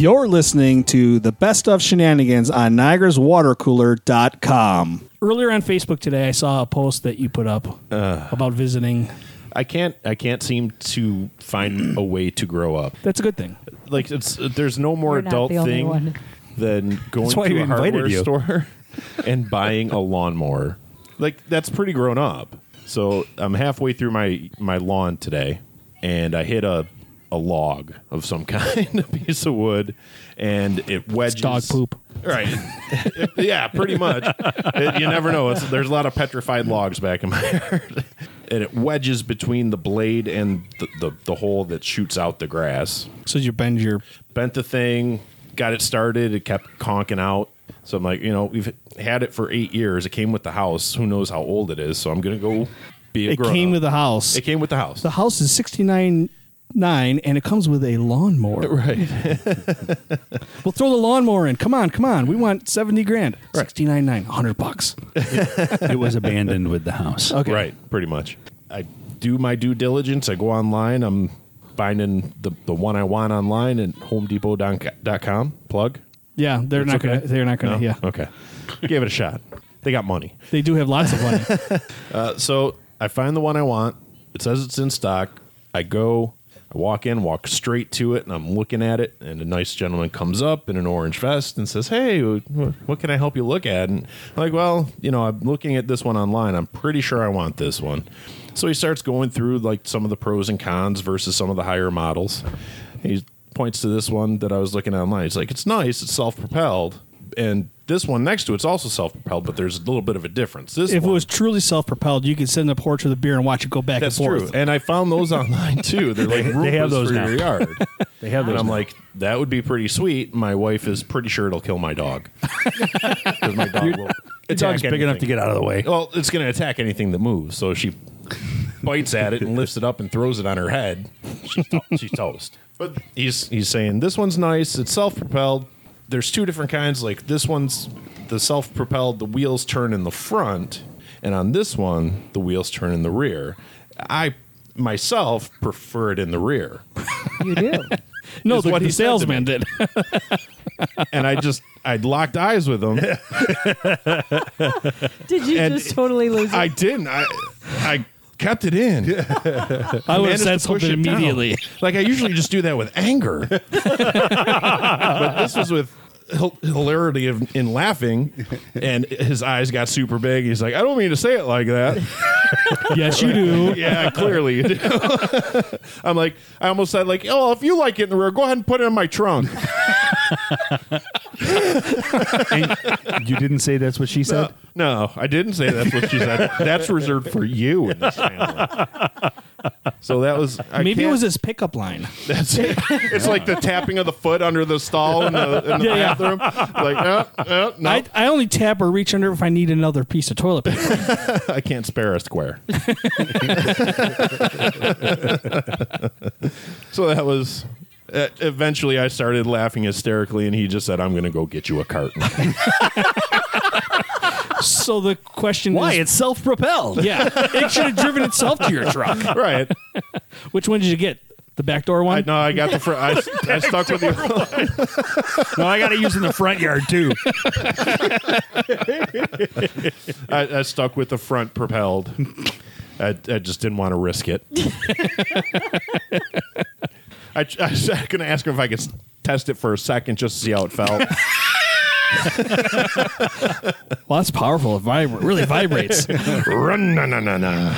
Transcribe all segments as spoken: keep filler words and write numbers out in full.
You're listening to the Best of Shenanigans on Niagara's Water Cooler dot com. Earlier on Facebook today, I saw a post that you put up uh, about visiting. I can't. I can't seem to find a way to grow up. That's a good thing. Like it's there's no more You're adult not the only thing one. than going That's why to we a invited hardware you. store and buying a lawnmower. Like that's pretty grown up. So I'm halfway through my my lawn today, and I hit a a log of some kind, a piece of wood, and it wedges. It's dog poop. Right. It- yeah, pretty much. It- you never know. It's, there's a lot of petrified logs back in my yard. And it wedges between the blade and the, the, the hole that shoots out the grass. So you bend your... Bent the thing, got it started. It kept conking out. So I'm like, you know, we've had it for eight years. It came with the house. Who knows how old it is? So I'm going to go be a It grown came up. with the house. It came with the house. The house is sixty-nine nine and it comes with a lawnmower. Right. We'll throw the lawnmower in. Come on, come on. We want seventy grand. Right. sixty-nine nine, one hundred bucks. It was abandoned with the house. Okay. Right, pretty much. I do my due diligence. I go online. I'm finding the, the one I want online at home depot dot com. Plug. Yeah, they're It's not okay. going to they're not going to No? yeah. Okay. Gave it a shot. They got money. They do have lots of money. Uh, so I find the one I want. It says it's in stock. I go, I walk in, walk straight to it, and I'm looking at it, and a nice gentleman comes up in an orange vest and says, "Hey, wh- what can I help you look at?" And I'm like, well, you know, I'm looking at this one online. I'm pretty sure I want this one. So he starts going through like some of the pros and cons versus some of the higher models. He points to this one that I was looking at online. He's like, it's nice, it's self-propelled. And this one next to it's also self-propelled, but there's a little bit of a difference. This If one, it was truly self-propelled, you could sit in the porch with a beer and watch it go back that's and true. forth. And I found those online too. They're like They have Roomba's those for now. your yard. They have And those. I'm now. like, that would be pretty sweet. My wife is pretty sure it'll kill my dog. Because my dog will the dog's attack big enough anything. to get out of the way. Well, it's going to attack anything that moves. So she bites at it and lifts it up and throws it on her head. She's, to- she's toast. But he's he's saying this one's nice. It's self-propelled. There's two different kinds. Like this one's the self-propelled. The wheels turn in the front, and on this one, the wheels turn in the rear. I myself prefer it in the rear. You do. No, is the, what the he said to salesman me. did. And I just I locked eyes with him. Did you And just totally lose it? I didn't. I I kept it in. I would have managed said to push something it down. immediately. Like I usually just do that with anger, but this was with hil- hilarity of, in laughing, and his eyes got super big. He's like, "I don't mean to say it like that." Yes, you do. Yeah, clearly you do. I'm like, I almost said like, "Oh, if you like it in the rear, go ahead and put it in my trunk." And you didn't say that's what she said? No, I didn't say that's what she said. That's reserved for you in this family. So that was I Maybe it can't- was his pickup line. That's it. It's like the tapping of the foot under the stall in the, in the Yeah, yeah. bathroom. Like, no, no, no. I, I only tap or reach under if I need another piece of toilet paper. I can't spare a square. So that was. Uh, eventually, I started laughing hysterically, and he just said, "I'm going to go get you a carton." So the question Why? is... It's self-propelled. Yeah, it should have driven itself to your truck. Right? Which one did you get? The back door I one? no, I got the front. I, I stuck with the. No, I got to use in the front yard, too. I, I stuck with the front propelled. I, I just didn't want to risk it. I, I was going to ask him if I could s- test it for a second just to see how it felt. Well, that's powerful. It vibra- really vibrates. Run, na, na, na, na.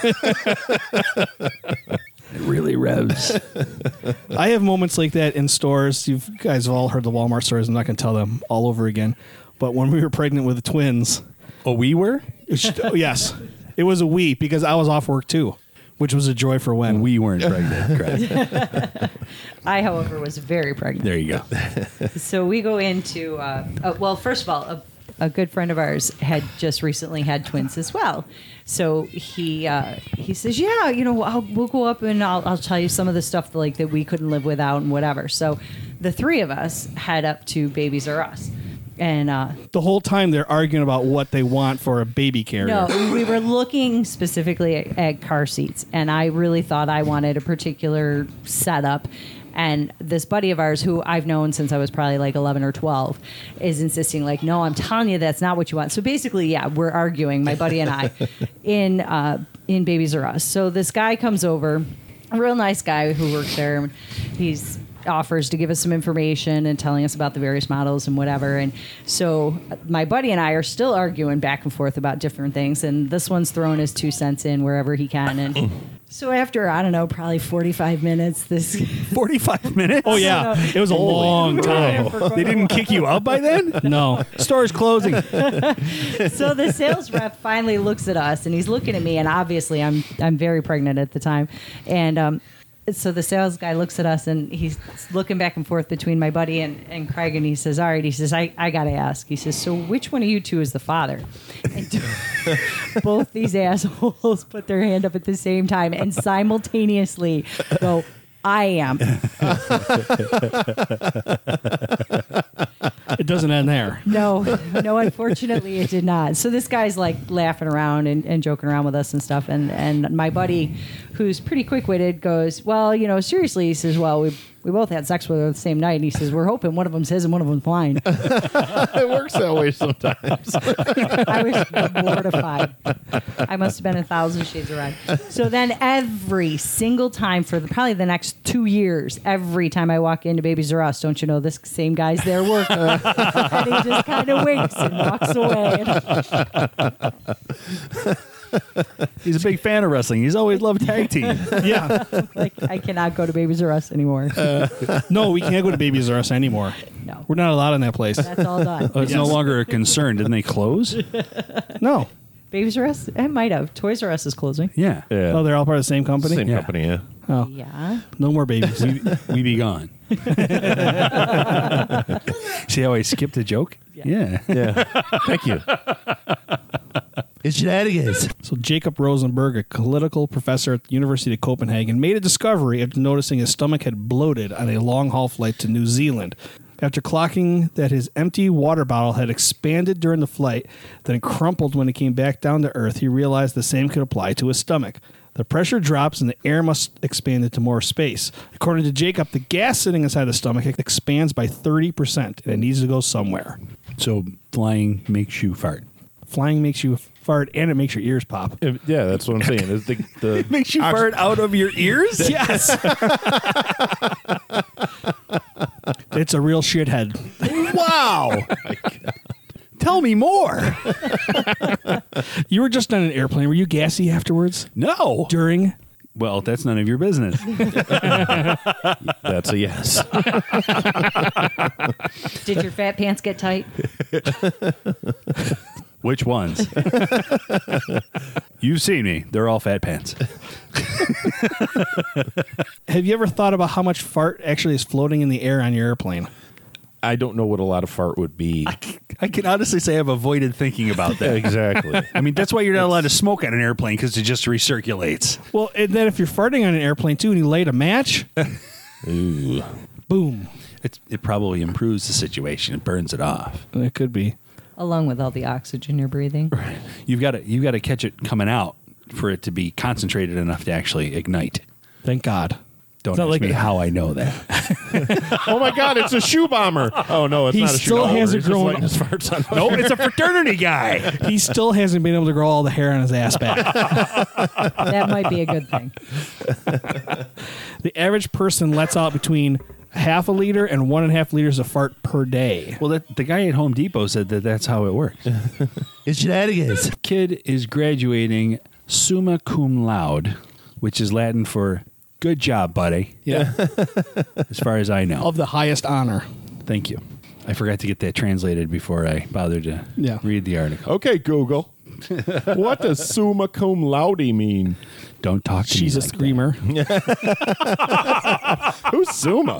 It really revs. I have moments like that in stores. You guys have all heard the Walmart stories. I'm not going to tell them all over again. But when we were pregnant with the twins, Oh, we were? it sh- oh, yes, it was a we because I was off work too, which was a joy for when. We weren't pregnant. Correct. I, however, was very pregnant. There you go. So we go into, uh, uh, well, first of all, a, a good friend of ours had just recently had twins as well. So he uh, he says, yeah, you know, I'll, we'll go up and I'll, I'll tell you some of the stuff like that we couldn't live without and whatever. So the three of us head up to Babies R Us. And uh, The whole time they're arguing about what they want for a baby carrier. no, we were looking specifically at, at car seats, and I really thought I wanted a particular setup. And this buddy of ours, who I've known since I was probably like eleven or twelve, is insisting, like, no, I'm telling you that's not what you want. So basically, yeah, we're arguing, my buddy and I, in uh, in Babies R Us. So this guy comes over, a real nice guy who works there. He's offers to give us some information and telling us about the various models and whatever. And so my buddy and I are still arguing back and forth about different things. And this one's throwing his two cents in wherever he can. And so after, I don't know, probably forty-five minutes, this... forty-five minutes? Oh, yeah. It was a long time. They didn't kick you out by then? No. Store's closing. So the sales rep finally looks at us, and he's looking at me, and obviously I'm I'm very pregnant at the time. And um, so the sales guy looks at us, and he's looking back and forth between my buddy and, and Craig, and he says, all right, he says, I, I got to ask. He says, so which one of you two is the father? And both these assholes put their hand up at the same time and simultaneously go, I am. It doesn't end there. No, no, unfortunately it did not. So this guy's like laughing around and, and joking around with us and stuff. And, and my buddy, who's pretty quick-witted, goes, well, you know, seriously, he says, well, we we both had sex with her the same night. And he says, we're hoping one of them's his and one of them's mine. It works that way sometimes. I was mortified. I must have been a thousand shades of red. So then every single time for the, probably the next two years, every time I walk into Babies R Us, don't you know, this same guy's there working. And he just kind of winks and walks away. He's a big fan of wrestling. He's always loved tag team. Yeah. Like, I cannot go to Babies R Us anymore. No, we can't go to Babies R Us anymore. No. We're not allowed in that place. That's all done. Oh, it's no longer a concern. Didn't they close? No. Babies R Us? It might have. Toys R Us is closing. Yeah. Yeah. Oh, they're all part of the same company? Same Yeah. company, yeah. Oh, Yeah. no more babies. We, we be gone. See how I skipped a joke? Yeah. Yeah. Thank you. It's shenanigans. So Jacob Rosenberg, a political professor at the University of Copenhagen, made a discovery after noticing his stomach had bloated on a long-haul flight to New Zealand. After clocking that his empty water bottle had expanded during the flight, then crumpled when it came back down to Earth, he realized the same could apply to his stomach. The pressure drops and the air must expand into more space. According to Jacob, the gas sitting inside the stomach expands by thirty percent, and it needs to go somewhere. So flying makes you fart. Flying makes you fart, and it makes your ears pop. If- yeah, that's what I'm saying. Is the, the It makes you ox- fart out of your ears? Yes! It's a real shithead. Wow. Tell me more. You were just on an airplane. Were you gassy afterwards? No. During? Well, that's none of your business. That's a yes. Did your fat pants get tight? Which ones? You've seen me. They're all fat pants. Have you ever thought about how much fart actually is floating in the air on your airplane? I don't know what a lot of fart would be. I can honestly say I've avoided thinking about that. Exactly. I mean, that's why you're not allowed to smoke on an airplane, because it just recirculates. Well, and then if you're farting on an airplane too and you light a match, Ooh. boom. It's, it probably improves the situation. It burns it off. It could be. Along with all the oxygen you're breathing. You've got to you've got to catch it coming out for it to be concentrated enough to actually ignite. Thank God. Don't It's not ask like me a- how I know that. Oh my God! It's a shoe bomber. Oh no, it's He not a shoe still bomber. hasn't He's just grown- lighting his farts on. No, it's a fraternity guy. He still hasn't been able to grow all the hair on his ass back. That might be a good thing. The average person lets out between half a liter and one and a half liters of fart per day. Well, that, the guy at Home Depot said that that's how it works. It's shenanigans. Kid is graduating summa cum laude, which is Latin for good job, buddy, Yeah. as far as I know. Of the highest honor. Thank you. I forgot to get that translated before I bothered to Yeah. read the article. Okay, Google. What does summa cum laude mean? Don't talk to She's me a like screamer. Who's summa?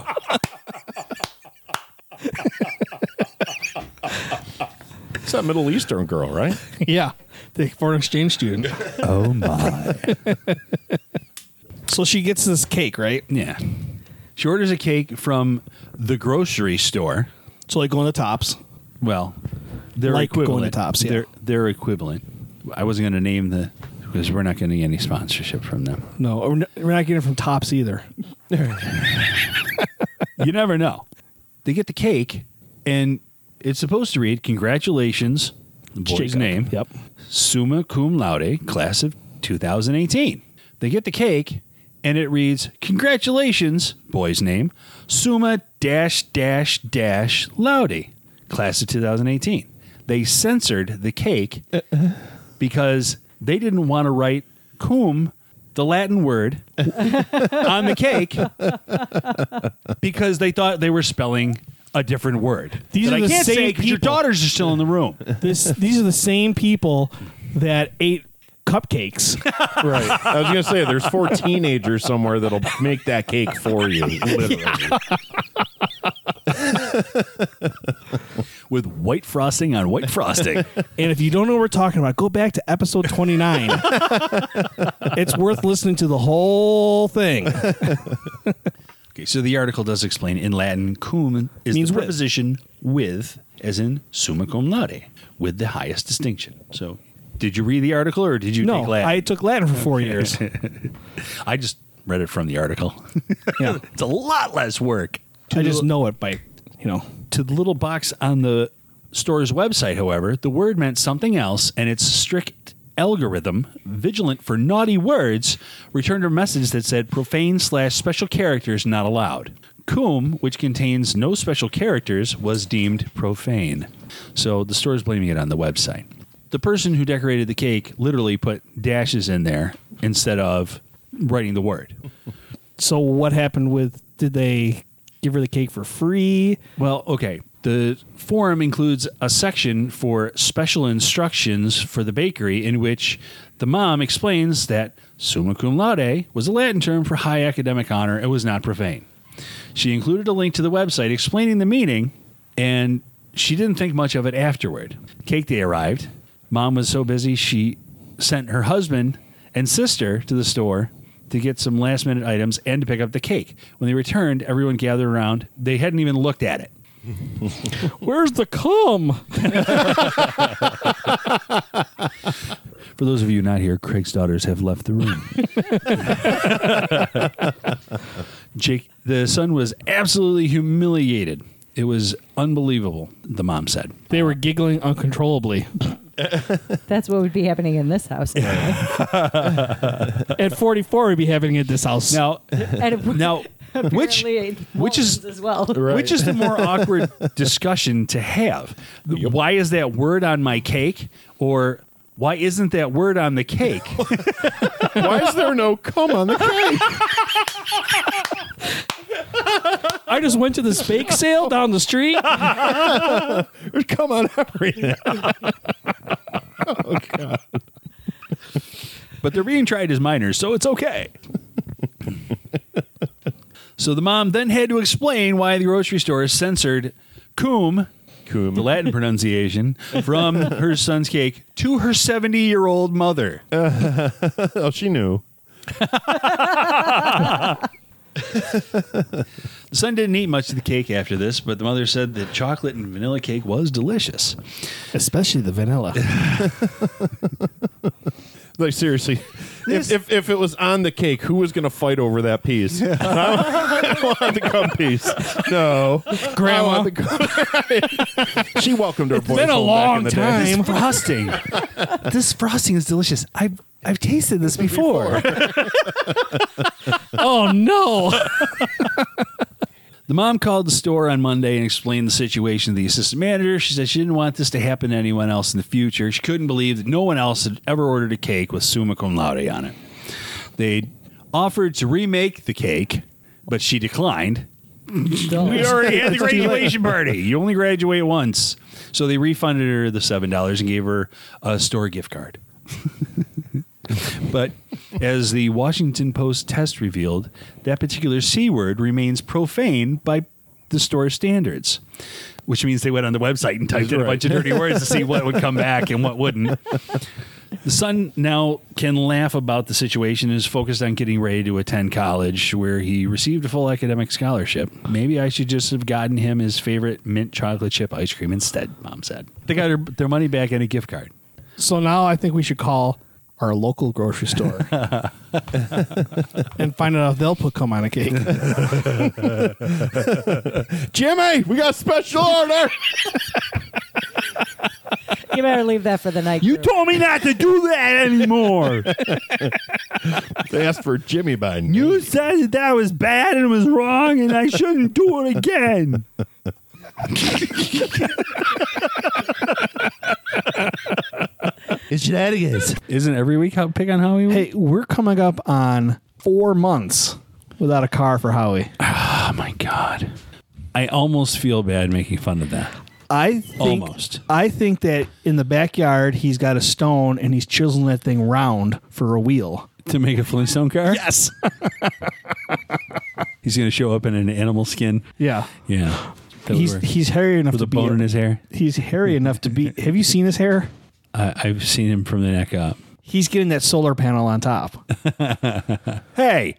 It's that Middle Eastern girl, right? Yeah. The foreign exchange student. that. Oh, my. So she gets this cake, right? Yeah. She orders a cake from the grocery store. So like going to Tops. Well, they're Like going equivalent. to Tops, yeah. They're, they're equivalent. I wasn't going to name the... Because we're not getting any sponsorship from them. No, we're not, we're not getting it from Tops either. You never know. They get the cake, and it's supposed to read, congratulations, the boy's Jacob. name. Yep. Summa cum laude, class of two thousand eighteen. They get the cake, and it reads, congratulations, boy's name, summa dash dash dash laude, class of two thousand eighteen. They censored the cake because they didn't want to write cum, the Latin word, on the cake because they thought they were spelling a different word. These that are I the can't same say 'cause your people. daughters are still in the room. This these are the same people that ate cupcakes. Right. I was gonna say there's four teenagers somewhere that'll make that cake for you. Literally. With white frosting on white frosting. And if you don't know what we're talking about, go back to episode twenty-nine. It's worth listening to the whole thing. Okay, so the article does explain in Latin, cum is Means the with. preposition with, as in summa cum laude, with the highest distinction. So, did you read the article or did you take No, Latin? I took Latin for four years. I just read it from the article. Yeah. It's a lot less work. I just know it by, you know. To the little box on the store's website, however, the word meant something else, and its strict algorithm, vigilant for naughty words, returned a message that said profane slash special characters not allowed. Cum, which contains no special characters, was deemed profane. So the store is blaming it on the website. The person who decorated the cake literally put dashes in there instead of writing the word. So what happened with, did they give her the cake for free? Well, okay. The forum includes a section for special instructions for the bakery in which the mom explains that summa cum laude was a Latin term for high academic honor and was not profane. She included a link to the website explaining the meaning, and she didn't think much of it afterward. Cake day arrived. Mom was so busy she sent her husband and sister to the store to get some last-minute items and to pick up the cake. When they returned, everyone gathered around. They hadn't even looked at it. Where's the cum? For those of you not here, Craig's daughters have left the room. Jake, the son was absolutely humiliated. It was unbelievable, the mom said. They were giggling uncontrollably. That's what would be happening in this house. Anyway. At forty-four, we'd be having it at this house. Now, And it- now which apparently it which is as well. which is the more awkward discussion to have? Why is that word on my cake? Or why isn't that word on the cake? Why is there no cum on the cake? I just went to this bake sale down the street. There's cum on everything. Oh God. But they're being tried as minors, so it's okay. So the mom then had to explain why the grocery store censored cum, Cum. the Latin pronunciation, from her son's cake to her seventy-year-old mother. Oh, she knew. The son didn't eat much of the cake after this, but the mother said that chocolate and vanilla cake was delicious. Especially the vanilla. Like seriously, if, if if it was on the cake, who was going to fight over that piece? I, I want the cum piece. No, Grandma. I want the cum. She welcomed her boys been a home back long in the time. day. This frosting, this frosting is delicious. I've I've tasted this before. Oh, no. The mom called the store on Monday and explained the situation to the assistant manager. She said she didn't want this to happen to anyone else in the future. She couldn't believe that no one else had ever ordered a cake with summa cum laude on it. They offered to remake the cake, but she declined. We already had the graduation party. You only graduate once. So they refunded her the seven dollars and gave her a store gift card. But as the Washington Post test revealed, that particular C word remains profane by the store standards, which means they went on the website and typed in a Right. bunch of dirty words to see what would come back and what wouldn't. The son now can laugh about the situation and is focused on getting ready to attend college where he received a full academic scholarship. Maybe I should just have gotten him his favorite mint chocolate chip ice cream instead, Mom said. They got her, their money back and a gift card. So now I think we should call our local grocery store and find out if they'll put cum on a cake. Jimmy, we got a special order. You better leave that for the night. You crew. told me not to do that anymore. They asked for Jimmy by name. You said that that was bad and was wrong, and I shouldn't do it again. It's shenanigans. Isn't every week how pick on Howie? Hey, we're coming up on four months without a car for Howie. Oh my God. I almost feel bad making fun of that. I think, Almost. I think that in the backyard he's got a stone and he's chiseling that thing round for a wheel. To make a Flintstone car? Yes. He's going to show up in an animal skin. Yeah. Yeah. That would He's work. he's hairy enough With to a be bone in his hair. He's hairy enough to be. Have you seen his hair? I I've seen him from the neck up. He's getting that solar panel on top. Hey.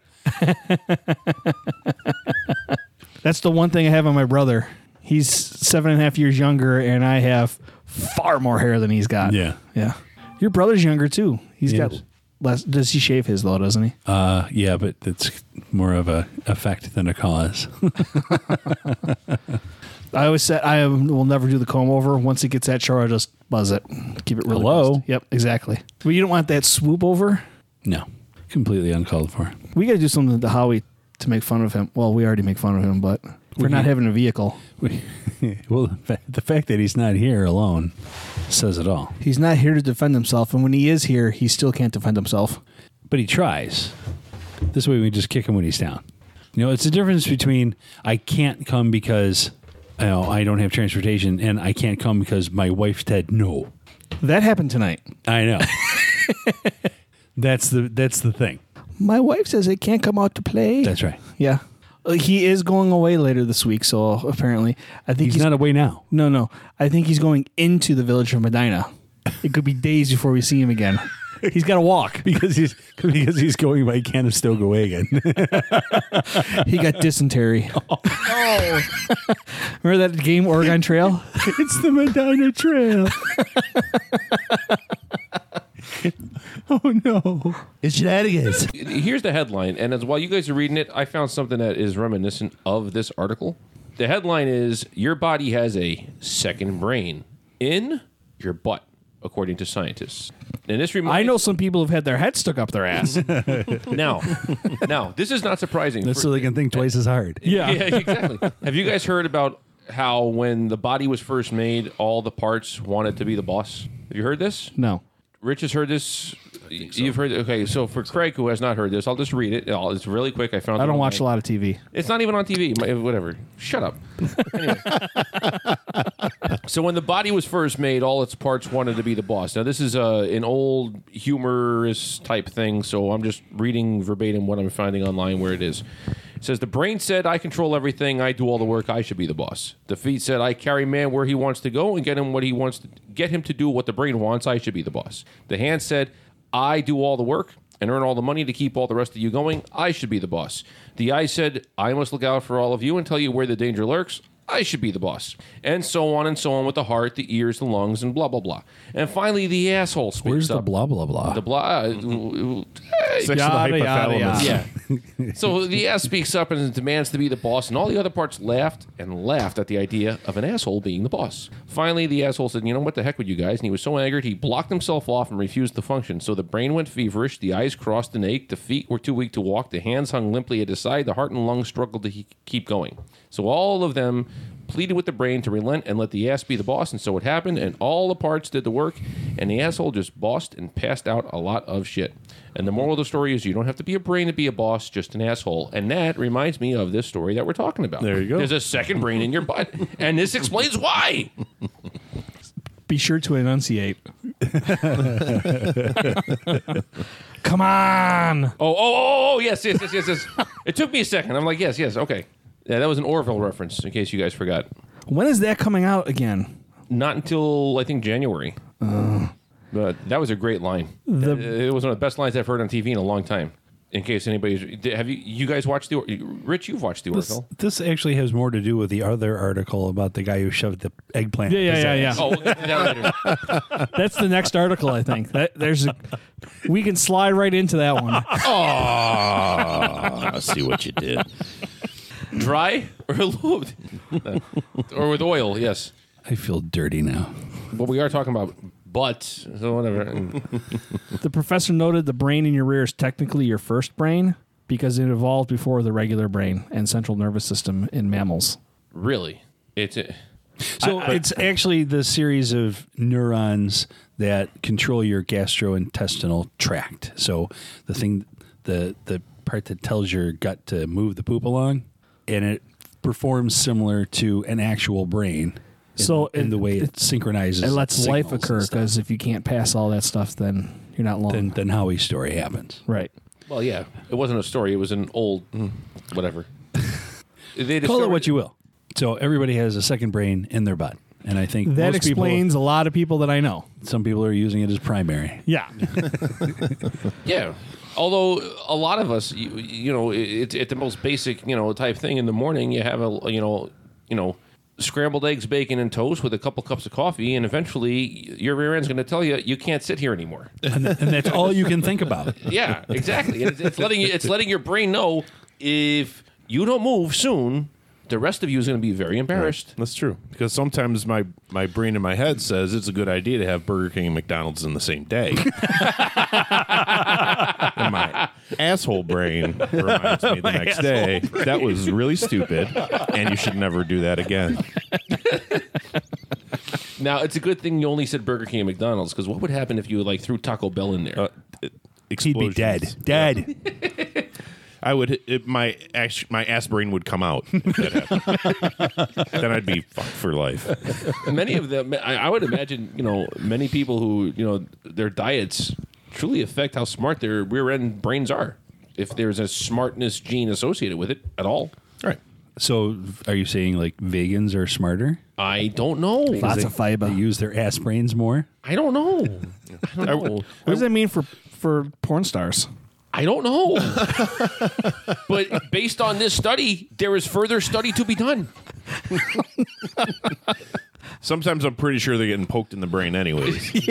That's the one thing I have on my brother. He's seven and a half years younger, and I have far more hair than he's got. Yeah. Yeah. Your brother's younger, too. He's He got is. less. Does he shave his, though, doesn't he? Uh, yeah, but that's more of a effect than a cause. I always said I will never do the comb over. Once it gets that short, I just buzz it. Keep it really Hello? buzzed. Yep, exactly. But you don't want that swoop over. No. Completely uncalled for. We got to do something to Howie to make fun of him. Well, we already make fun of him, but we're not having a vehicle. We, well, the fa- the fact that he's not here alone says it all. He's not here to defend himself, and when he is here, he still can't defend himself. But he tries. This way we just kick him when he's down. You know, it's the difference between I can't come because you know, I don't have transportation and I can't come because my wife said no. That happened tonight. I know. that's the that's the thing. My wife says it can't come out to play. That's right. Yeah. Uh, He is going away later this week, so apparently. I think He's, he's, not away now. No, no. I think he's going into the village of Medina. It could be days before we see him again. He's got to walk. Because he's because he's going by Conestoga. He got dysentery. Oh. Remember that game, Oregon Trail? It's the Medina Trail. Oh no. It's shenanigans. Here's the headline, and as while you guys are reading it, I found something that is reminiscent of this article. The headline is, "Your body has a second brain in your butt," according to scientists. And this reminds I know some people have had their head stuck up their ass. now, now this is not surprising. That's For- so they can think twice as hard. Yeah. yeah, exactly. Have you guys heard about how when the body was first made, all the parts wanted to be the boss? Have you heard this? No. Rich has heard this. You've heard. Okay, so for Craig, who has not heard this, I'll just read it. I'll- It's really quick. I found. I it don't watch a online. lot of T V. It's not even on T V. My- Whatever. Shut up. Anyway. So when the body was first made, all its parts wanted to be the boss. Now this is uh, an old humorous type thing, so I'm just reading verbatim what I'm finding online where it is. It says, the brain said, I control everything. I do all the work. I should be the boss. The feet said, I carry man where he wants to go and get him what he wants to get him to do what the brain wants. I should be the boss. The hand said, I do all the work and earn all the money to keep all the rest of you going. I should be the boss. The eye said, I must look out for all of you and tell you where the danger lurks. I should be the boss. And so on and so on with the heart, the ears, the lungs, and blah, blah, blah. And finally, the asshole speaks Where's the up. blah blah blah? The blah. uh, Section Yada, of the yada, hypothalamus. yada. yeah. So the ass speaks up and demands to be the boss, and all the other parts laughed and laughed at the idea of an asshole being the boss. Finally, the asshole said, you know what, the heck with you guys? And he was so angered, he blocked himself off and refused to function. So the brain went feverish, the eyes crossed and ached, the feet were too weak to walk, the hands hung limply at his side, the heart and lungs struggled to he- keep going. So all of them pleaded with the brain to relent and let the ass be the boss, and so it happened, and all the parts did the work, and the asshole just bossed and passed out a lot of shit. And the moral of the story is you don't have to be a brain to be a boss, just an asshole. And that reminds me of this story that we're talking about. There you go. There's a second brain in your butt, and this explains why. Be sure to enunciate. Come on. Oh, oh, oh, oh, yes, yes, yes, yes, yes. It took me a second. I'm like, yes, yes, okay. Yeah, that was an Orville reference, in case you guys forgot. When is that coming out again? Not until, I think, January. But that was a great line. The- it was one of the best lines I've heard on T V in a long time. In case anybody's, have you you guys watched the Rich? You've watched the This, Oracle. this actually has more to do with the other article about the guy who shoved the eggplant. Yeah, up his yeah, yeah, ass. yeah. Oh, we'll get to that later. That's the next article, I think. That, there's a, we can slide right into that one. Oh, see what you did. Dry or lubed, or with oil? Yes. I feel dirty now. But we are talking about butts, so whatever. The professor noted the brain in your rear is technically your first brain because it evolved before the regular brain and central nervous system in mammals. Really, it's a, So it's actually the series of neurons that control your gastrointestinal tract. So the thing, the the part that tells your gut to move the poop along, and it performs similar to an actual brain. In, So in it- the way it, it- synchronizes, It lets signals life and occur stuff. because if you can't pass all that stuff, then you're not long. then then Howie's story happens. right. well, yeah. It wasn't a story. It was an old whatever. They Call it discovered- what you will. So everybody has a second brain in their butt, and I think That most people- explains a lot of people that I know. some people are using it as primary. Yeah. Yeah. Although a lot of us, you, you know, it's it, the most basic, you know, type thing. In the morning, you have a, you know, you know, scrambled eggs, bacon, and toast with a couple cups of coffee, and eventually your rear end's going to tell you you can't sit here anymore. and, and that's all you can think about. Yeah, exactly. It's, it's letting you, it's letting your brain know if you don't move soon, the rest of you is going to be very embarrassed. That's true. Because sometimes my, my brain in my head says it's a good idea to have Burger King and McDonald's in the same day. And my asshole brain reminds me the next day that was really stupid and you should never do that again. Now, it's a good thing you only said Burger King and McDonald's, because what would happen if you like threw Taco Bell in there? Uh, He'd be dead. explosions. Dead. I would it, my ass, my ass brain would come out. If that happened. Then I'd be fucked for life. Many of them, I, I would imagine, you know, many people who, you know, their diets truly affect how smart their rear end brains are, if there's a smartness gene associated with it at all. All right. So are you saying like vegans are smarter? I don't know. Lots of fiber. They use their ass brains more? I don't know. I don't know. What does that mean for, for porn stars? I don't know. But based on this study, there is further study to be done. Sometimes I'm pretty sure they're getting poked in the brain anyways.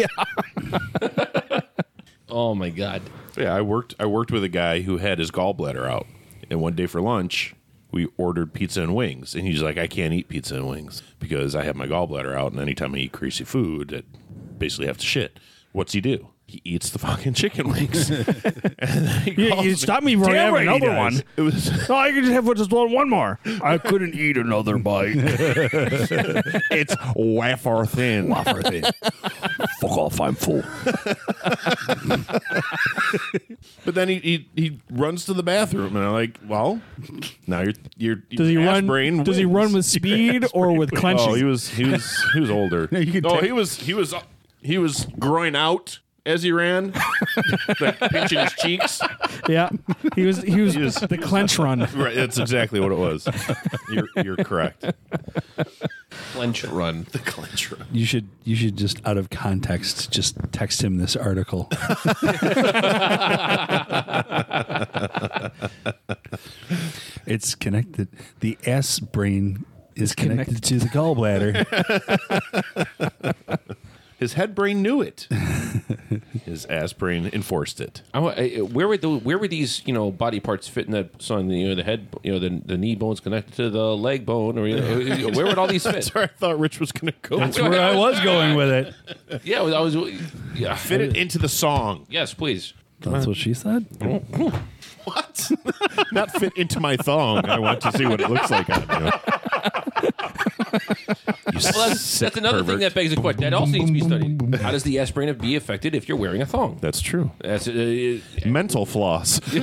Oh my God. Yeah, I worked I worked with a guy who had his gallbladder out. And one day for lunch, we ordered pizza and wings. And he's like, I can't eat pizza and wings because I have my gallbladder out, and anytime I eat greasy food, I basically have to shit. What's he do? He eats the fucking chicken wings. And then he You, calls you me- stopped me from Damn having right he another does. one. It was No, I could just have just one, one more. I couldn't eat another bite. it's wafer thin. Wafer thin. Fuck off, I'm full. But then he, he he runs to the bathroom, and I'm like, well, now you're you're Does he your ass run? brain Does he wins. run with speed or with clenching? Oh, he was he was he was older. You can no, take- he was he was he was groin out as he ran, like pinching his cheeks. Yeah, he was. He was, He was- the clench run. Right, that's exactly what it was. You're you're correct. Clench run. The clench run. You should you should just out of context just text him this article. It's connected. The ass brain is connected, to the gallbladder. His head brain knew it. His ass brain enforced it. I, wa- I- where would the, where would these you know body parts fit in that song? You know, the head, you know, the the knee bone's connected to the leg bone, or you know, where would all these fit? That's where I thought Rich was going to go. That's where I was going with it. Yeah, I was. Yeah, Fit it into the song. Yes, please. That's what she said. What? Not fit into my thong. I want to see what it looks like on you. You Well, that's, sick that's another thing pervert. that begs the question. That also needs to be studied. How does the ass brain be affected if you're wearing a thong? That's true. That's uh, Mental floss. Isn't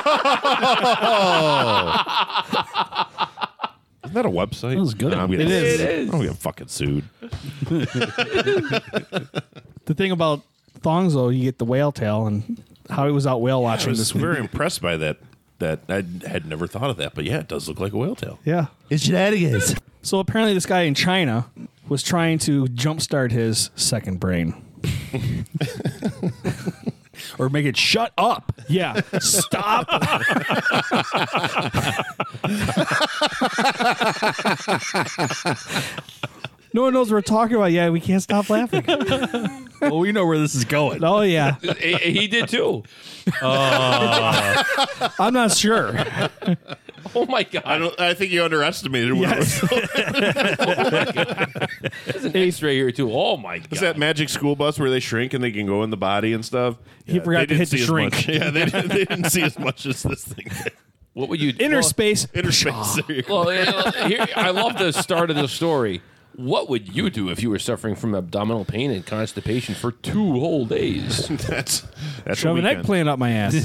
that a website? That was good. I'm gonna, It is. It is. I'm gonna fucking sued. The thing about thongs, though, you get the whale tail, and Howie was out whale I watching was this week. very impressed by that. That I had never thought of that, but yeah, it does look like a whale tail. Yeah. It's shenanigans. So apparently, this guy in China was trying to jumpstart his second brain. Or make it shut up. Yeah. Stop. No one knows what we're talking about. Yeah, we can't stop laughing. Well, we know where this is going. Oh, yeah. he, he did too. I'm not sure. Oh my god! I don't. I think you underestimated what Yes. it was. There's an X-ray here too. Oh my god! Is that magic school bus where they shrink and they can go in the body and stuff? He forgot they to didn't hit the see as shrink. much. Yeah, they didn't, they didn't see as much as this thing did. What would you Inner well, space. Inner space. There you go. Well, yeah, here, I love the start of the story. What would you do if you were suffering from abdominal pain and constipation for two whole days? That's that's Shove a an weekend. eggplant up my ass.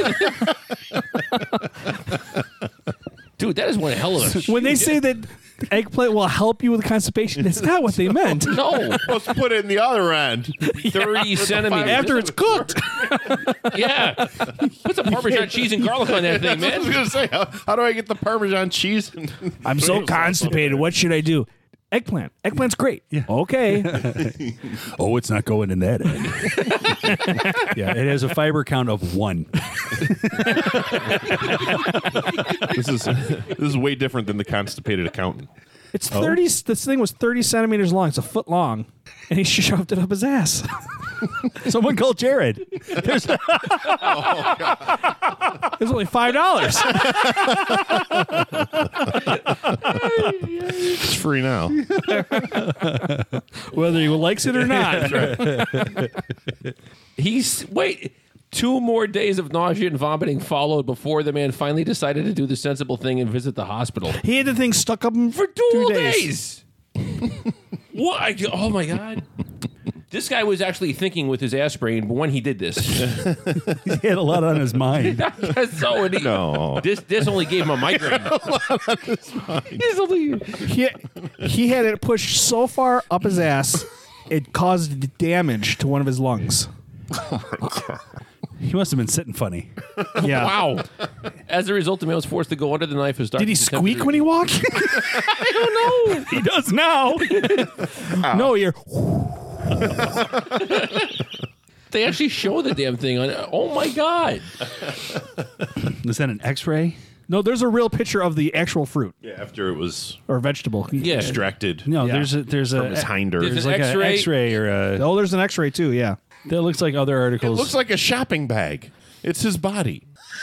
Dude, that is one hell of a. When they say that eggplant will help you with constipation, that's not what they meant. No, Let's put it in the other end. thirty centimeters. After it's cooked. Yeah, put some Parmesan cheese and garlic on that thing, I was man. gonna say, how, how do I get the Parmesan cheese? And I'm so constipated. What should I do? Eggplant. Eggplant's great. Yeah. Okay. Oh, it's not going in that egg. Yeah, it has a fiber count of one. This is this is way different than the constipated accountant. It's thirty. This thing was thirty centimeters long. It's a foot long, and he shoved it up his ass. Someone call Jared. There's It was only five dollars. It's free now. Whether he likes it or not. He's wait. Two more days of nausea and vomiting followed before the man finally decided to do the sensible thing and visit the hospital. He had the thing stuck up him For two, whole days. What? I- Oh my god! This guy was actually thinking with his aspirin, but when he did this, he had a lot on his mind. so and he- No. this this only gave him a migraine. He's only- He, he had it pushed so far up his ass, it caused damage to one of his lungs. He must have been sitting funny. Yeah. Wow! As a result, the man was forced to go under the knife. His Did he squeak when he walked? I don't know. He does now. No, you're. They actually show the damn thing on. Oh my god! Is that an X-ray? No, there's a real picture of the actual fruit Yeah, after it was or vegetable. Yeah. extracted No, Yeah. there's a there's from a his hinder. There's there's an like an X-ray. X-ray or a Oh, there's an X-ray too. Yeah. that looks like other It articles. looks like a shopping bag. It's his body.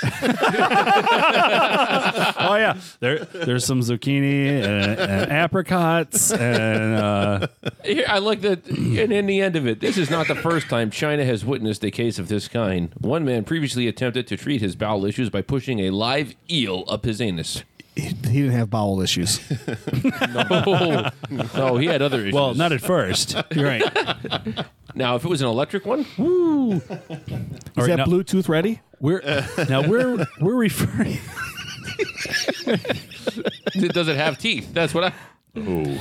Oh yeah, there there's some zucchini and, and apricots and uh, Here, I like that. And in the end of it, this is not the first time China has witnessed a case of this kind. One man previously attempted to treat his bowel issues by pushing a live eel up his anus. He, he didn't have bowel issues. No, no, he had other issues. well, not at first. You're right. now, if it was an electric one, Is All right, that now- Bluetooth ready? We're now we're we're referring. does it have teeth? That's what I. Oh,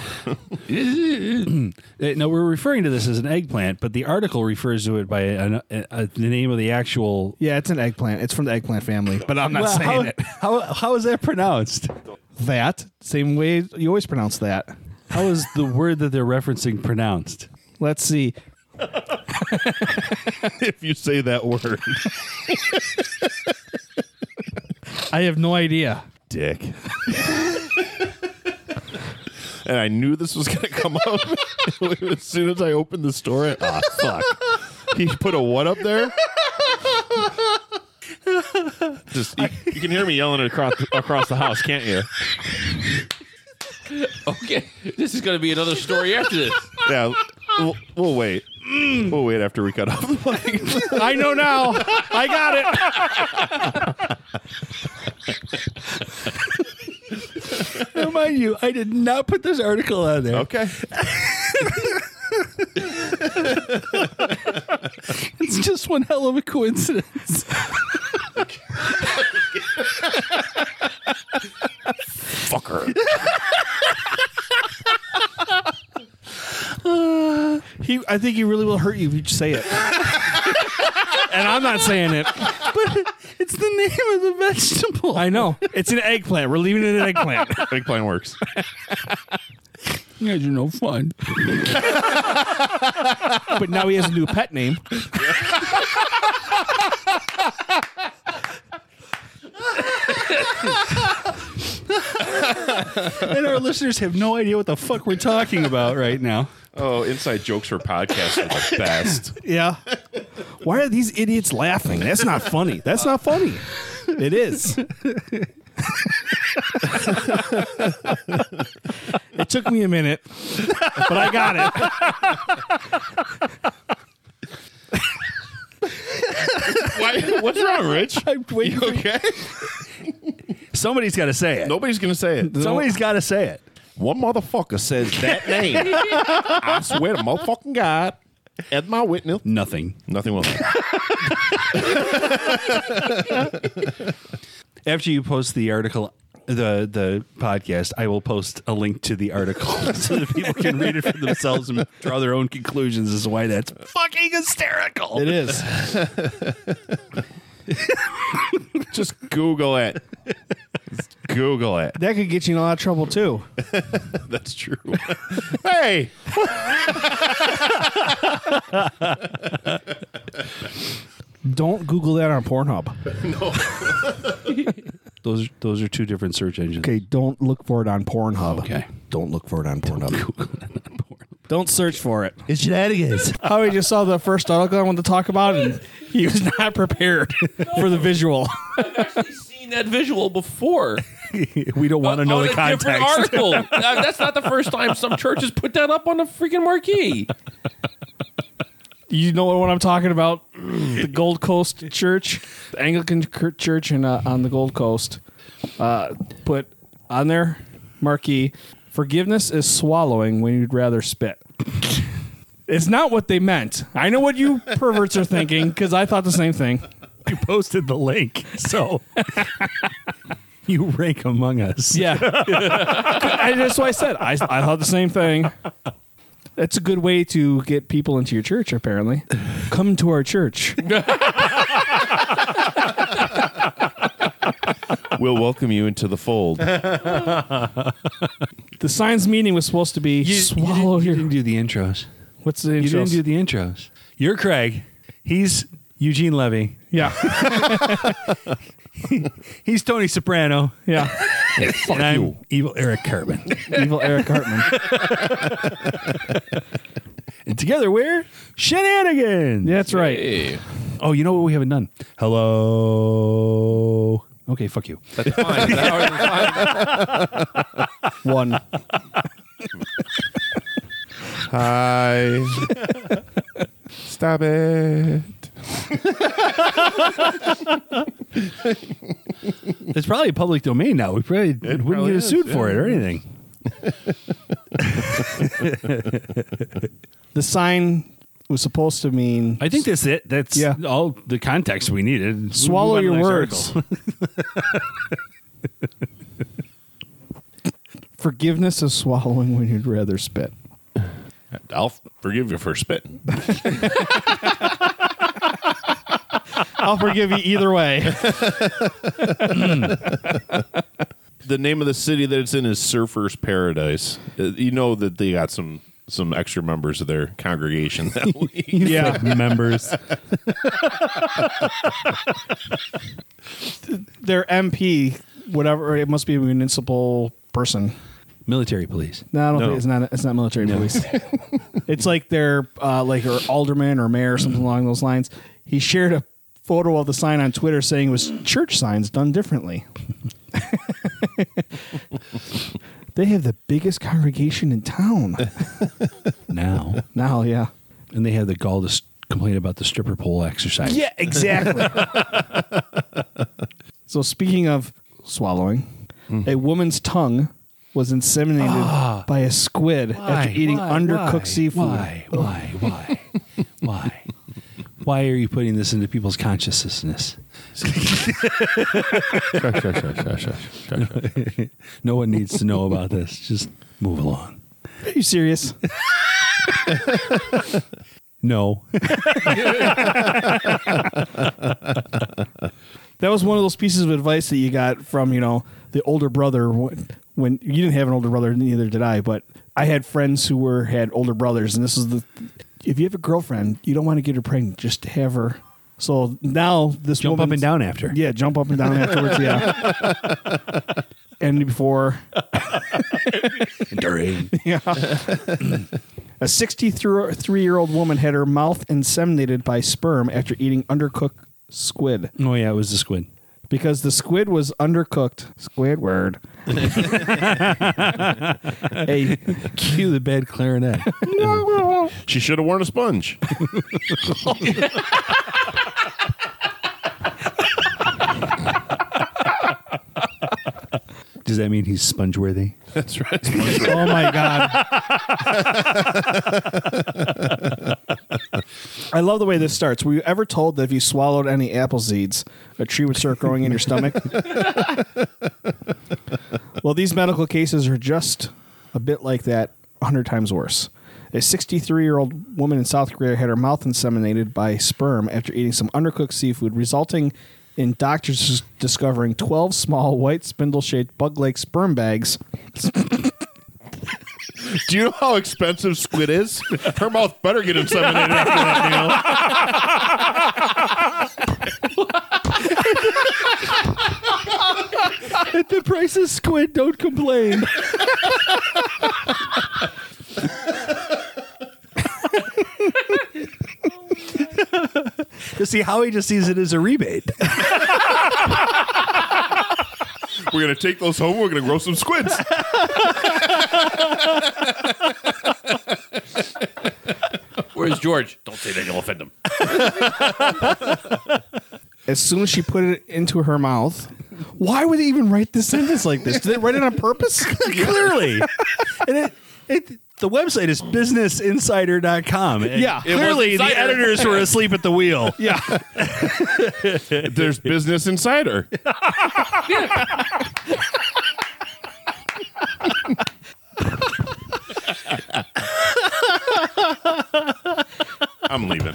Uh, No, we're referring to this as an eggplant, but the article refers to it by a, a, a, the name of the actual. Yeah, it's an eggplant. It's from the eggplant family, but I'm not Well, saying how, it. How how is that pronounced? That same way you always pronounce that. How is the word that they're referencing pronounced? Let's see. if you say that word, I have no idea. dick. And I knew this was going to come up as soon as I opened the store. Ah, fuck. He put a what up there? Just you, you can hear me yelling it across across the house, can't you? Okay, this is going to be another story after this. Yeah, we'll, we'll wait. We'll wait after we cut off the mic. I know now. I got it. Now, mind you, I did not put this article on there. Okay. It's just one hell of a coincidence. Fucker. He, I think he really will hurt you if you say it. And I'm not saying it. It's the name of the vegetable. I know. It's an eggplant. We're leaving it an eggplant. Eggplant works. You guys are no fun. But now he has a new pet name. And our listeners have no idea what the fuck we're talking about right now. Oh, inside jokes for podcasts are the best. Yeah. Why are these idiots laughing? That's not funny. That's not funny. It is. It took me a minute, but I got it. Why, what's wrong, Rich? I'm waiting You okay? Somebody's got to say it. Nobody's gonna say it. Somebody's got to say it. One motherfucker says that name. I swear to motherfucking God, as my witness. Nothing. Nothing will happen. After you post the article, the the podcast, I will post a link to the article so that people can read it for themselves and draw their own conclusions as to why that's fucking hysterical. It is. Just Google it. Just Google it. That could get you in a lot of trouble too. That's true. Hey. Don't Google that on Pornhub. Those are, those are two different search engines. Okay, don't look for it on Pornhub. Okay. Don't look for it on Pornhub. Don't search for it. It's shenanigans. Howie just saw the first article I wanted to talk about, and he was not prepared for the visual. I've actually seen that visual before. We don't want to know on the a different context. article. Uh, that's not the first time some churches put that up on the freaking marquee. You know what I'm talking about? The Gold Coast Church, the Anglican Church in, uh, on the Gold Coast, uh, put on their marquee, forgiveness is swallowing when you'd rather spit. It's not what they meant. I know what you perverts are thinking, because I thought the same thing. You posted the link, so you rank among us. Yeah. I, that's what I said. I, I thought the same thing. That's a good way to get people into your church, apparently. Come to our church. We'll welcome you into the fold. The science meeting was supposed to be You, swallow you, didn't, you your... didn't do the intros. What's the You didn't intros? do the intros. You're Craig. He's Eugene Levy. Yeah. He's Tony Soprano. Yeah. and I'm Evil Eric Cartman. Evil Eric Hartman. And together we're Shenanigans. Yeah, that's right. Hey, Oh, you know what we haven't done? Hello. Okay, fuck you. that's fine. That was fine. One. Hi. Stop it. It's probably public domain now. We probably wouldn't probably get is, sued for yeah. it or anything. The sign was supposed to mean I think that's it. That's Yeah. all the context we needed. swallow Move on to your the words. next Forgiveness is swallowing when you'd rather spit. I'll forgive you for spitting. I'll forgive you either way. The name of the city that it's in is Surfers Paradise. Uh, You know that they got some some extra members of their congregation that week. Yeah. members. Their M P, whatever, it must be a municipal person. Military police. No, I don't No. think it's not. It's not military police. It's like their uh, like or alderman or mayor or something along those lines. He shared a photo of the sign on Twitter saying it was church signs done differently. They have the biggest congregation in town Now. now. Yeah. And they have the gall to s- complain about the stripper pole exercise. Yeah. Exactly. So speaking of swallowing, a woman's tongue was inseminated by a squid after eating undercooked why, seafood. Why? Why? Why? Why? Why are you putting this into people's consciousness? No one needs to know about this. Just move along. Are you serious? No. That was one of those pieces of advice that you got from, you know, the older brother when, when you didn't have an older brother, neither did I, but I had friends who were had older brothers, and this is the if you have a girlfriend, you don't want to get her pregnant, just have her. So now this Jump up woman's- and down after. Yeah, jump up and down afterwards, yeah. And before During. A sixty-three-year-old woman had her mouth inseminated by sperm after eating undercooked squid. Oh, yeah, it was the squid. Because the squid was undercooked. Squidward. a, Cue the bad clarinet. She should have worn a sponge. Does that mean he's sponge-worthy? That's right. oh, my God. I love the way this starts. Were you ever told that if you swallowed any apple seeds, a tree would start growing in your stomach? Well, these medical cases are just a bit like that, a hundred times worse. A sixty-three-year-old woman in South Korea had her mouth inseminated by sperm after eating some undercooked seafood, resulting in doctors discovering twelve small white spindle-shaped bug-like sperm bags. Do you know how expensive squid is? Her mouth better get inseminated after that meal. At the price of squid, don't complain. You see, Howie just sees it as a rebate. We're going to take those home. We're going to grow some squids. Where's George? Don't say that, you'll offend him. As soon as she put it into her mouth, why would they even write this sentence like this? Did they write it on purpose? Clearly. And it, it, the website is business insider dot com. Yeah. Clearly, the editors were asleep at the wheel. Yeah. There's Business Insider. I'm leaving.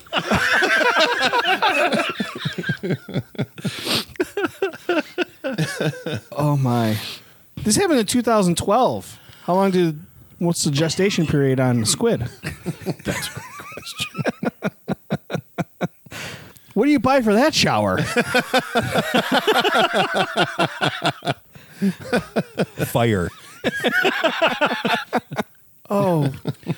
Oh, my. This happened in two thousand twelve. How long did... What's the gestation period on squid? That's a great question. What do you buy for that shower? Fire. Oh.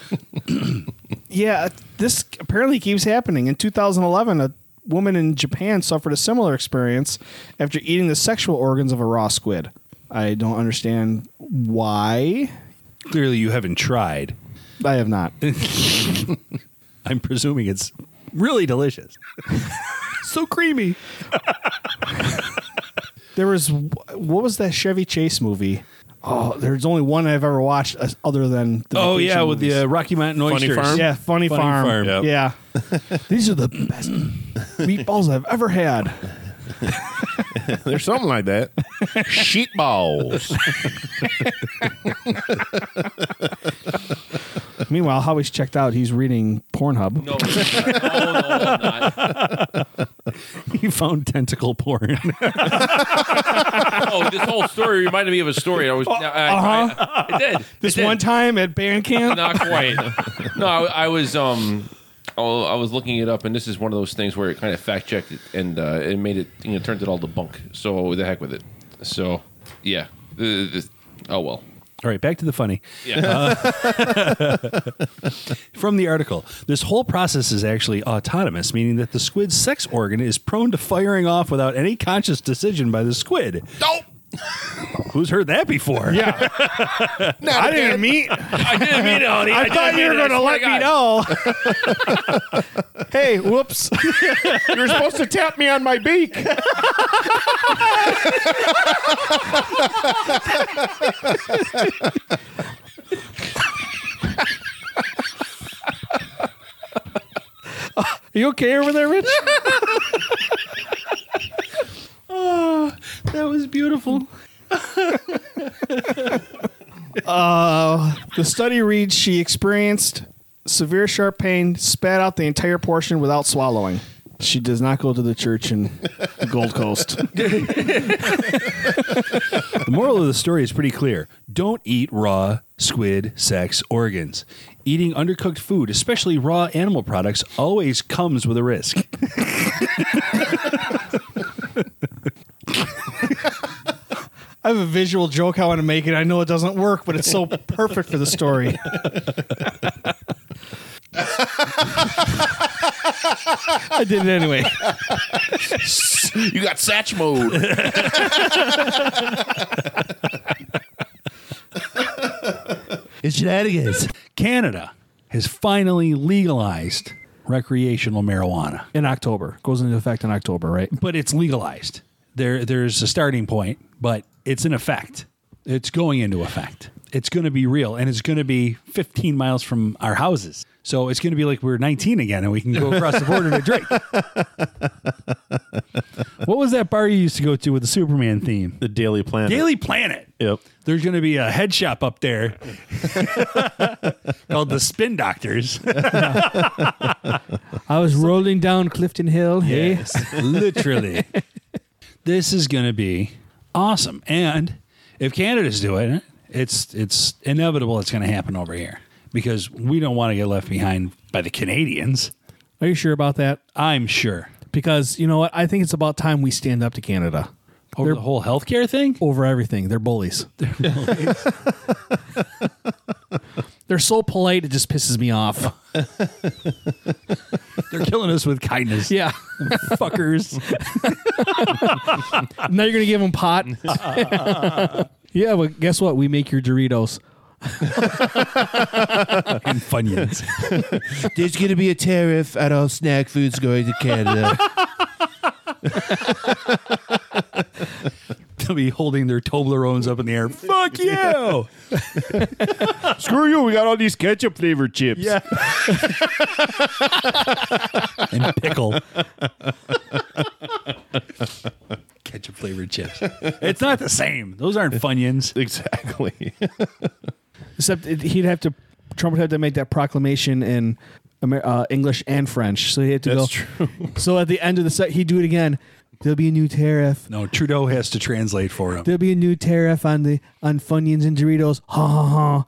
Yeah, this apparently keeps happening. In two thousand eleven, a woman in Japan suffered a similar experience after eating the sexual organs of a raw squid. I don't understand why. Clearly, you haven't tried. I have not. I'm presuming it's really delicious. So creamy. There was, what was that Chevy Chase movie? Oh, there's only one I've ever watched uh, other than the Oh, vacation yeah, with movies. the uh, Rocky Mountain Funny Oysters. Farm? Yeah, Funny, Funny Farm. Farm. Yep. Yeah. These are the best meatballs I've ever had. There's something like that. Sheet balls. Meanwhile, Howie's checked out. He's reading Pornhub. No, no, no, I'm not. He found tentacle porn. Oh, this whole story reminded me of a story. I was, I, I, I, it did. This It did. one time at band camp? Not quite. No, I, I was um, oh, I was looking it up, and this is one of those things where it kind of fact checked it and uh, it made it, you know, turned it all to bunk. So the heck with it. So yeah, the, the, oh well. All right, back to the funny. Yeah. From the article, this whole process is actually autonomous, meaning that the squid's sex organ is prone to firing off without any conscious decision by the squid. Nope. Who's heard that before? Yeah. I didn't meet. I didn't mean it, honey. I, thought you were going to let me know. Hey, whoops. You're supposed to tap me on my beak. Are you okay over there, Rich? Oh, that was beautiful. Uh, the study reads she experienced severe sharp pain, spat out the entire portion without swallowing. She does not go to the church in the Gold Coast. The moral of the story is pretty clear. Don't eat raw squid sex organs. Eating undercooked food, especially raw animal products, always comes with a risk. I I have a visual joke how I want to make it. I know it doesn't work, but it's so perfect for the story. I did it anyway. You got Satch mode. It's shenanigans. Canada has finally legalized recreational marijuana, In October. Goes into effect in October, right? but it's legalized. There, there's a starting point, but it's in effect. It's going into effect. It's going to be real, and it's going to be fifteen miles from our houses. So it's going to be like we're nineteen again, and we can go across the border to drink. What was that bar you used to go to with the Superman theme? The Daily Planet. Daily Planet. Yep. There's going to be a head shop up there called the Spin Doctors. I was rolling down Clifton Hill. Hey. Yes, literally. This is going to be awesome. And if Canada's doing it, it's it's inevitable it's going to happen over here because we don't want to get left behind by the Canadians. Are you sure about that? I'm sure. Because you know what? I think it's about time we stand up to Canada. Over the whole healthcare thing? Over everything. They're bullies. They're so polite, it just pisses me off. They're killing us with kindness. Yeah. Fuckers. Now you're going to give them pot? Yeah, but guess what? We make your Doritos. And Funyuns. There's going to be a tariff on all snack foods going to Canada. They'll be holding their Toblerones up in the air. Fuck you! Screw you. We got all these ketchup flavored chips. Yeah. And pickle. Ketchup flavored chips. It's not the same. Those aren't Funyuns. Exactly. Except it, he'd have to, Trump would have to make that proclamation in Amer- uh, English and French. So he had to That's go. true. So at the end of the set, he'd do it again. There'll be a new tariff. No, Trudeau has to translate for him. There'll be a new tariff on the on Funyuns and Doritos. Ha ha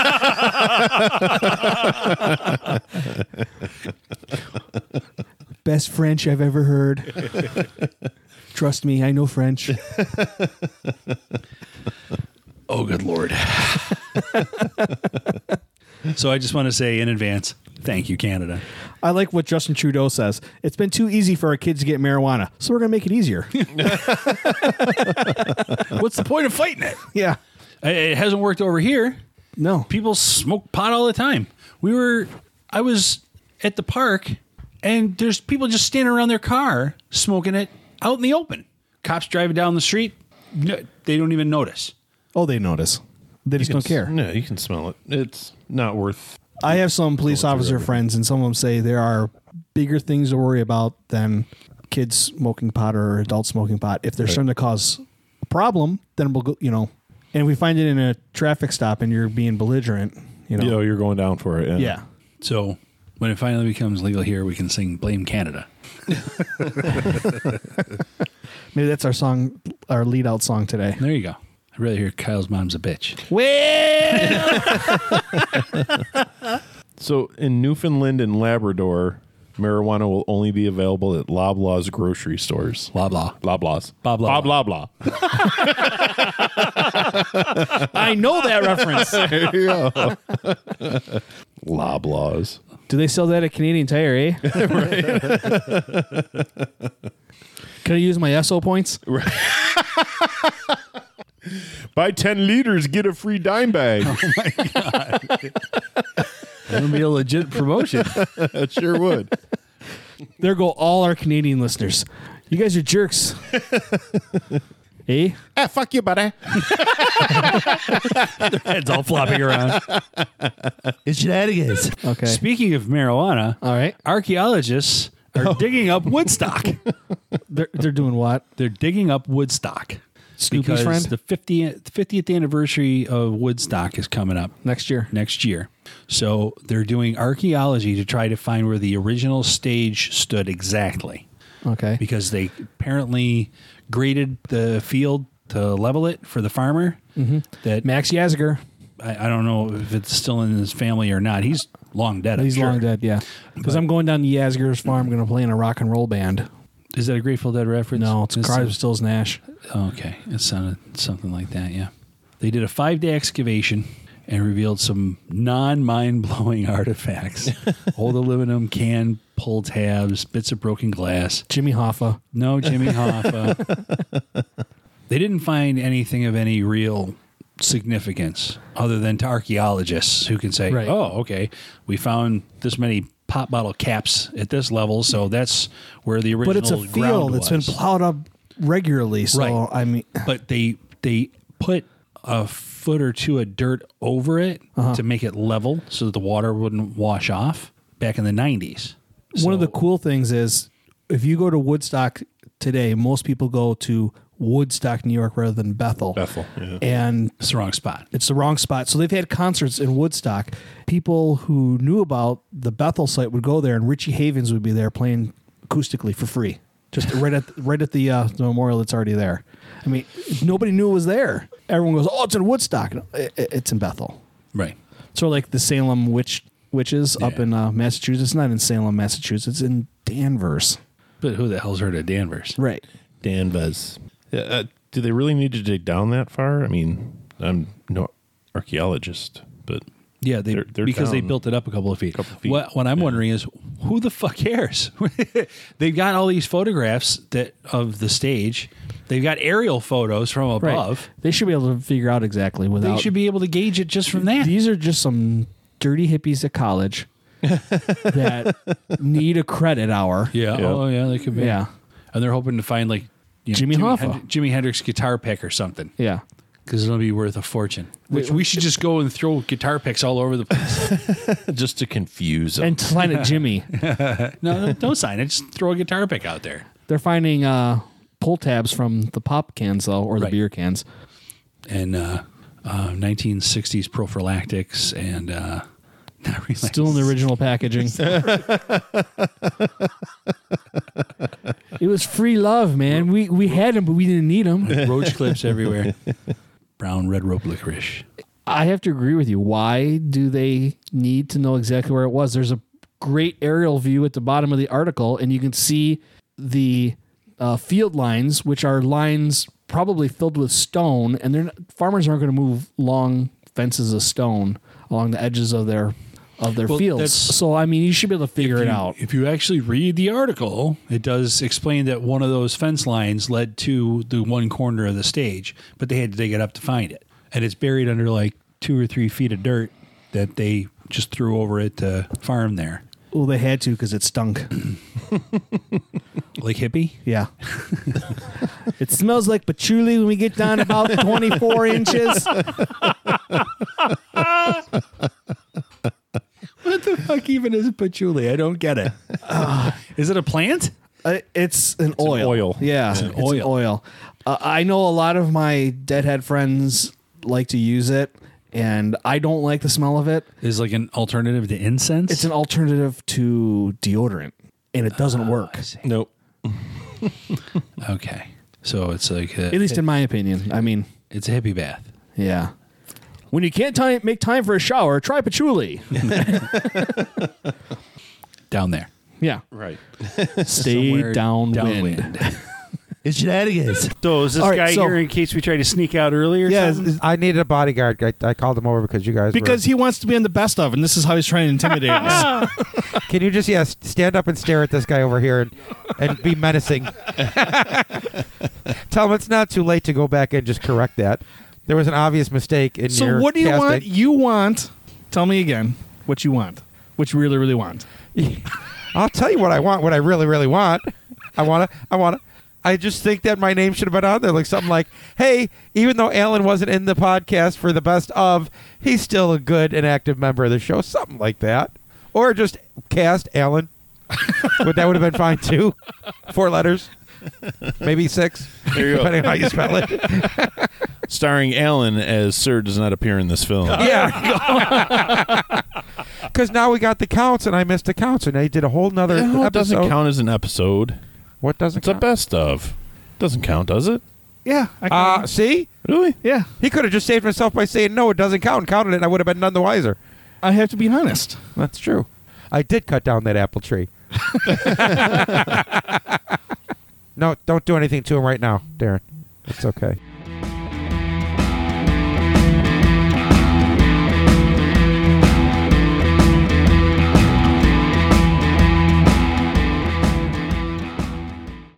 ha. Best French I've ever heard. Trust me, I know French. Oh, good Lord. So I just want to say in advance, thank you, Canada. I like what Justin Trudeau says. It's been too easy for our kids to get marijuana, so we're going to make it easier. What's the point of fighting it? Yeah. It hasn't worked over here. No. People smoke pot all the time. We were, I was at the park, and there's people just standing around their car smoking it out in the open. Cops driving down the street, no, they don't even notice. Oh, they notice. They just don't care. No, you can smell it. It's not worth. I have some police officer friends, and some of them say there are bigger things to worry about than kids smoking pot or adults smoking pot. If they're Right. starting to cause a problem, then we'll go, you know, and if we find it in a traffic stop and you're being belligerent, you know. You know, you're going down for it. Yeah. Yeah. So when it finally becomes legal here, we can sing Blame Canada. Maybe that's our song, our lead out song today. There you go. I'd rather hear Kyle's mom's a bitch. Well, So in Newfoundland and Labrador, marijuana will only be available at Loblaws grocery stores. Blah, blah. Loblaws. Blah, blah, blah, blah, blah. I know that reference. There you go. Loblaws. Do they sell that at Canadian Tire, eh? Can I use my S O points? Buy ten liters, get a free dime bag. That would be a legit promotion. That sure would. There go all our Canadian listeners. You guys are jerks. Eh? Ah, fuck you, buddy. Heads all flopping around. It's shenanigans. Okay. Speaking of marijuana, All right. archaeologists are digging up Woodstock. They're, they're doing what? They're digging up Woodstock. Snoopy's because friend? the fiftieth, fiftieth anniversary of Woodstock is coming up Next year. next year. So they're doing archaeology to try to find where the original stage stood exactly. Okay. Because they apparently graded the field to level it for the farmer. Mm-hmm. That Max Yaziger. I, I don't know if it's still in his family or not. He's long dead. I'm He's sure. long dead, yeah. Because I'm going down to Yaziger's farm. I'm going to play in a rock and roll band. Is that a Grateful Dead reference? No, it's Crosby, Stills, Nash. Oh, okay. It sounded something like that, yeah. They did a five-day excavation and revealed some non-mind-blowing artifacts. Old aluminum can pull tabs, bits of broken glass. Jimmy Hoffa. No Jimmy Hoffa. They didn't find anything of any real significance other than to archaeologists who can say, Right. oh, okay, we found this many pop bottle caps at this level, so that's where the original But it's a ground field that's been was. plowed up regularly. So, Right. I mean, But they they put a foot or two of dirt over it Uh-huh. to make it level so that the water wouldn't wash off back in the nineties. one of the cool things is if you go to Woodstock today, most people go to Woodstock, New York, rather than Bethel. Bethel, yeah. And It's the wrong spot. it's the wrong spot. So they've had concerts in Woodstock. People who knew about the Bethel site would go there, and Richie Havens would be there playing acoustically for free, just right at right at the, uh, the memorial that's already there. I mean, nobody knew it was there. Everyone goes, "Oh, it's in Woodstock." No, it- it's in Bethel. Right. Sort of like the Salem witch witches up Yeah. in uh, Massachusetts. It's not in Salem, Massachusetts. It's in Danvers. But who the hell's heard of Danvers? Right. Danvers. Yeah, uh, do they really need to dig down that far? I mean, I'm no archaeologist, but Yeah, they They're- they're because they down built it up a couple of feet. couple feet. What, what I'm Yeah. wondering is, who the fuck cares? They've got all these photographs that of the stage. They've got aerial photos from above. They should be able to figure out exactly without. They should be able to gauge it just from that. These are just some dirty hippies at college that need a credit hour. Yeah. Yeah. Oh, yeah. They could be. Yeah. And they're hoping to find like you know, Jimmy Jimi Hoffa. Hend- Jimi Hendrix guitar pick or something Yeah. because it'll be worth a fortune. Which we should just go and throw guitar picks all over the place. just to confuse them. And sign it Jimmy. no, no, don't sign it. Just throw a guitar pick out there. They're finding uh, pull tabs from the pop cans, though, or the Right. beer cans. And uh, uh, nineteen sixties prophylactics and uh, not really. Still in the original packaging. It was free love, man. We we had them, but we didn't need them. roach clips everywhere. Brown red rope licorice. I have to agree with you. Why do they need to know exactly where it was? There's a great aerial view at the bottom of the article, and you can see the uh, field lines, which are lines probably filled with stone, and they're not, farmers aren't going to move long fences of stone along the edges of their of their Well, fields. that's- So, I mean, you should be able to figure If it you- out. If you actually read the article, it does explain that one of those fence lines led to the one corner of the stage, but they had to dig it up to find it. And it's buried under like two or three feet of dirt that they just threw over it to farm there. Well, they had to because it stunk. Like hippie? Yeah. It smells like patchouli when we get down about twenty-four inches. What the fuck even is patchouli? I don't get it. Uh, is it a plant? Uh, it's an oil. oil. Yeah, It's it's an an oil. oil. Uh, I know a lot of my deadhead friends like to use it, and I don't like the smell of it. Is like an alternative to incense? It's an alternative to deodorant, and it doesn't work. Nope. Okay. So it's like a, At least in my opinion. I mean, it's a hippie bath. yeah. When you can't time, make time for a shower, try patchouli. Down there. Yeah. Right. Stay Somewhere downwind. downwind. It's shenanigans. So is this All right, guy so- here in case we try to sneak out early or Yeah, something? I needed a bodyguard. I, I called him over because you guys because he wants to be in the best of, and this is how he's trying to intimidate us. were, Can you just, yeah, stand up and stare at this guy over here and, and be menacing? Tell him it's not too late to go back and just correct that. There was an obvious mistake in So your what do you casting. want? You want? Tell me again what you want. What you really, really want. I'll tell you what I want. What I really, really want. I want to. I want to. I just think that my name should have been on there, like something like, "Hey, even though Alan wasn't in the podcast for the best of, he's still a good and active member of the show." Something like that, or just cast Alan. But that would have been fine too. Four letters, maybe six, There you go. depending on how you spell it. Starring Alan as Sir does not appear in this film. Yeah. Because now we got the counts, and I missed the counts, and they did a whole nother No, it episode. doesn't count as an episode. What doesn't It's a count? best of. Doesn't count, does it? Yeah. I Uh, see? Really? yeah. He could have just saved himself by saying, no, it doesn't count, and counted it, and I would have been none the wiser. I have to be honest. That's true. I did cut down that apple tree. No, don't do anything to him right now, Darren. It's okay.